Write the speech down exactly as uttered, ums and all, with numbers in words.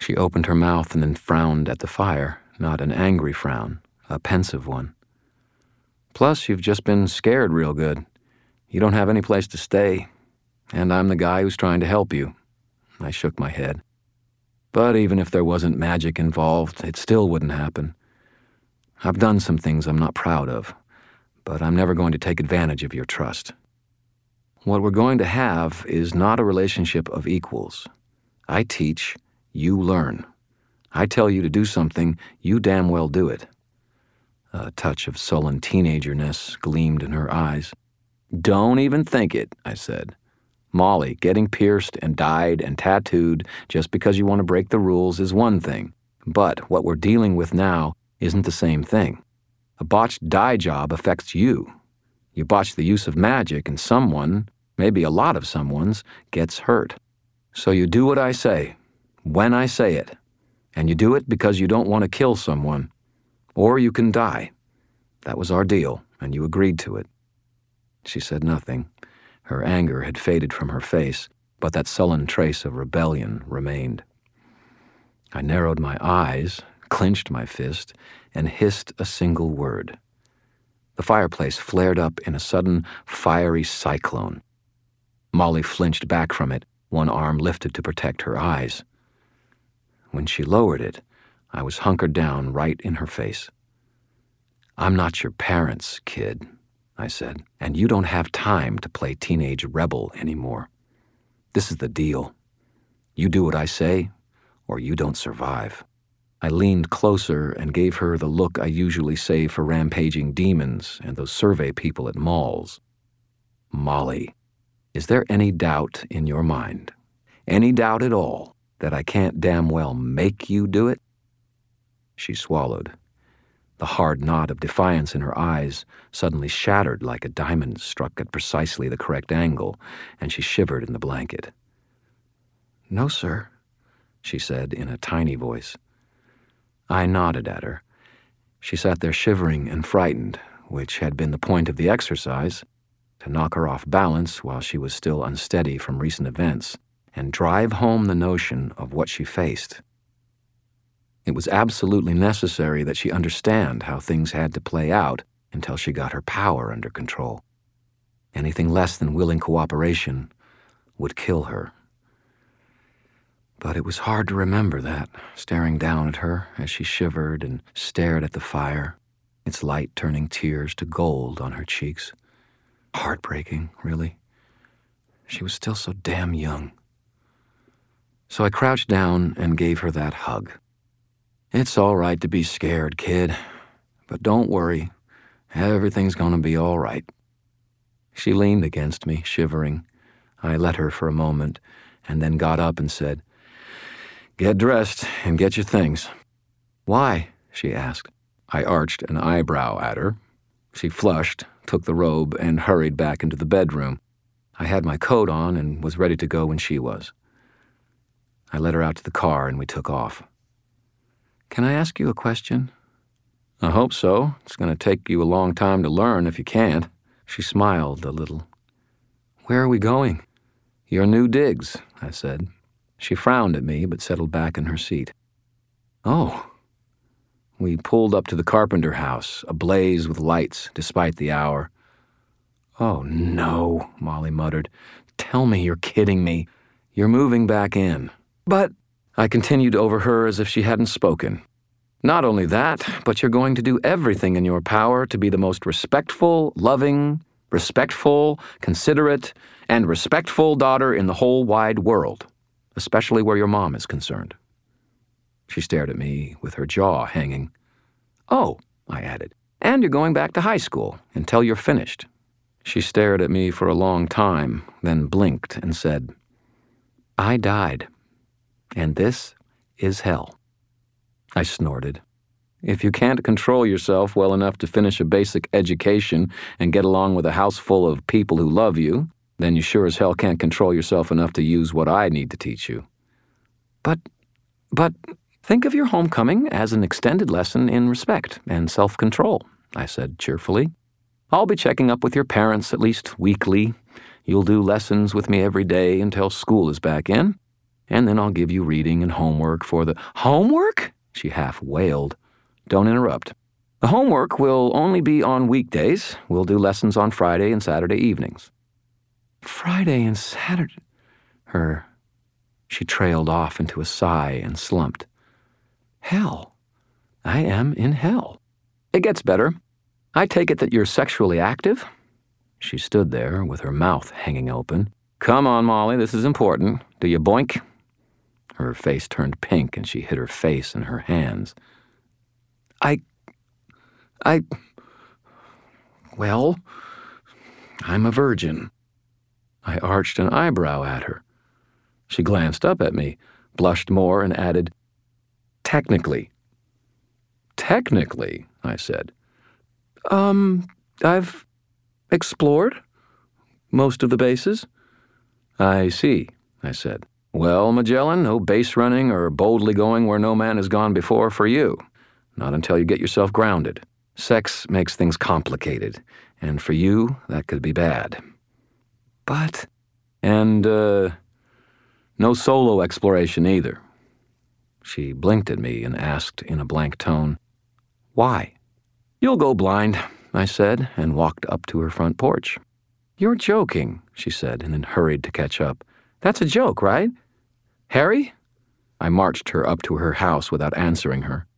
She opened her mouth and then frowned at the fire, not an angry frown, a pensive one. Plus, you've just been scared real good. You don't have any place to stay, and I'm the guy who's trying to help you. I shook my head. But even if there wasn't magic involved, it still wouldn't happen. I've done some things I'm not proud of, but I'm never going to take advantage of your trust. What we're going to have is not a relationship of equals. I teach, you learn. I tell you to do something, you damn well do it. A touch of sullen teenagerness gleamed in her eyes. Don't even think it, I said. Molly, getting pierced and dyed and tattooed just because you want to break the rules is one thing. But what we're dealing with now isn't the same thing. A botched dye job affects you. You botch the use of magic and someone, maybe a lot of someone's, gets hurt. So you do what I say, when I say it. And you do it because you don't want to kill someone. Or you can die. That was our deal, and you agreed to it. She said nothing. Her anger had faded from her face, but that sullen trace of rebellion remained. I narrowed my eyes, clenched my fist, and hissed a single word. The fireplace flared up in a sudden, fiery cyclone. Molly flinched back from it, one arm lifted to protect her eyes. When she lowered it, I was hunkered down right in her face. I'm not your parents, kid, I said, and you don't have time to play teenage rebel anymore. This is the deal. You do what I say, or you don't survive. I leaned closer and gave her the look I usually save for rampaging demons and those survey people at malls. Molly, is there any doubt in your mind, any doubt at all, that I can't damn well make you do it? She swallowed. The hard knot of defiance in her eyes suddenly shattered like a diamond struck at precisely the correct angle, and she shivered in the blanket. No, sir, she said in a tiny voice. I nodded at her. She sat there shivering and frightened, which had been the point of the exercise, to knock her off balance while she was still unsteady from recent events, and drive home the notion of what she faced. It was absolutely necessary that she understand how things had to play out until she got her power under control. Anything less than willing cooperation would kill her. But it was hard to remember that, staring down at her as she shivered and stared at the fire, its light turning tears to gold on her cheeks. Heartbreaking, really. She was still so damn young. So I crouched down and gave her that hug. It's all right to be scared, kid, but don't worry. Everything's gonna be all right. She leaned against me, shivering. I let her for a moment, and then got up and said, Get dressed and get your things. Why? She asked. I arched an eyebrow at her. She flushed, took the robe, and hurried back into the bedroom. I had my coat on and was ready to go when she was. I led her out to the car and we took off. Can I ask you a question? I hope so. It's going to take you a long time to learn if you can't. She smiled a little. Where are we going? Your new digs, I said. She frowned at me but settled back in her seat. Oh. We pulled up to the Carpenter house, ablaze with lights despite the hour. Oh, no, Molly muttered. Tell me you're kidding me. You're moving back in. But I continued over her as if she hadn't spoken. Not only that, but you're going to do everything in your power to be the most respectful, loving, respectful, considerate, and respectful daughter in the whole wide world, especially where your mom is concerned. She stared at me with her jaw hanging. Oh, I added, and you're going back to high school until you're finished. She stared at me for a long time, then blinked and said, I died. And this is hell. I snorted. If you can't control yourself well enough to finish a basic education and get along with a house full of people who love you, then you sure as hell can't control yourself enough to use what I need to teach you. But, but, think of your homecoming as an extended lesson in respect and self-control, I said cheerfully. I'll be checking up with your parents at least weekly. You'll do lessons with me every day until school is back in. And then I'll give you reading and homework for the— Homework? She half wailed. Don't interrupt. The homework will only be on weekdays. We'll do lessons on Friday and Saturday evenings. Friday and Saturday? Her... She trailed off into a sigh and slumped. Hell. I am in hell. It gets better. I take it that you're sexually active? She stood there with her mouth hanging open. Come on, Molly, this is important. Do you boink? Her face turned pink and she hid her face in her hands. I... I... Well, I'm a virgin. I arched an eyebrow at her. She glanced up at me, blushed more, and added, Technically. Technically, I said. Um, I've explored most of the bases. I see, I said. Well, Magellan, no base running or boldly going where no man has gone before for you. Not until you get yourself grounded. Sex makes things complicated, and for you, that could be bad. But... And, uh... no solo exploration either. She blinked at me and asked in a blank tone, Why? You'll go blind, I said, and walked up to her front porch. You're joking, she said, and then hurried to catch up. That's a joke, right? Harry? I marched her up to her house without answering her.